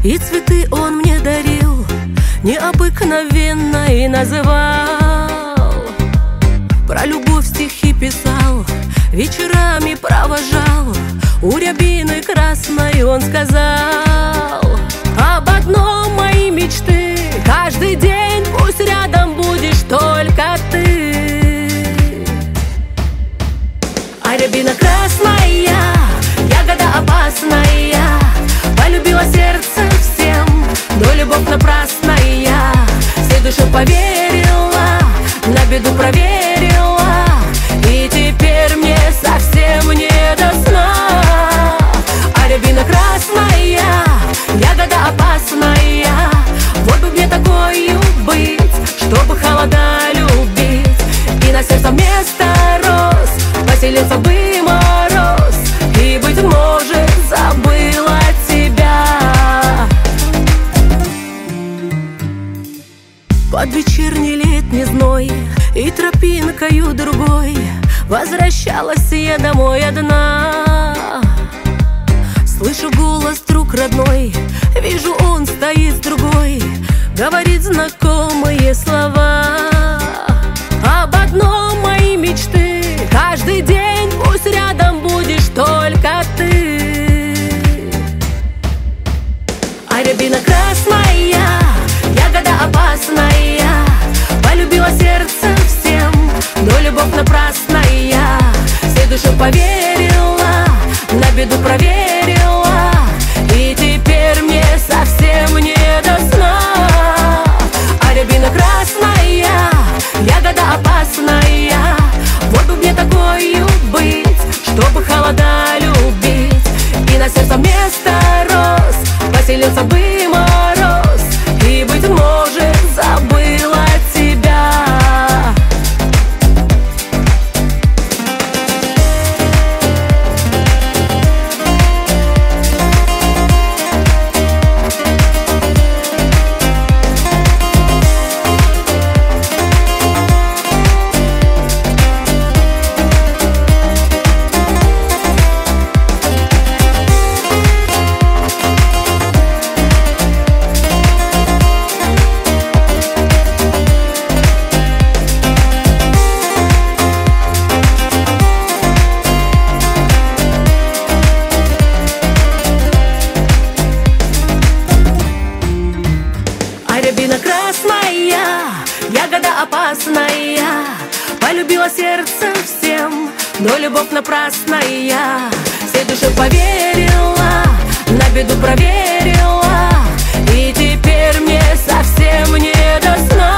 И цветы он мне дарил необыкновенно и называл. Про любовь стихи писал, вечерами провожал. У рябины красной он сказал: об одном мои мечты, каждый день пусть рядом будешь только ты. А рябина красная, ягода опасная, полюбила сердце всем, но любовь напрасная. Всей душе поверила, на беду проверила, и теперь мне совсем не до сна. А рябина красная, ягода опасная, вот бы мне такою быть, чтобы холода любить. И на сердце вместо роз поселился бы мороз, и, быть может, забыла тебя. Под вечерний летний зной и тропинкою другой возвращалась я домой одна. Слышу голос друг родной, вижу, он стоит с другой, говорит знакомые слова. Об одном мои мечты, каждый день пусть рядом будешь только ты. А рябина красная, ягода опасная, полюбила сердце всем, но любовь напрасная. Всей душе поверила, на беду проверила, и теперь мне совсем не до сна. А рябина красная, ягода опасная, вот бы мне такою быть, чтобы холода любить. И на сердце вместо роз поселился бы мороз, и, быть может, забыла тебя. Рябина красная, ягода опасная, полюбила сердце всем, но любовь напрасная. Всей душе поверила, на беду проверила, и теперь мне совсем не до сна.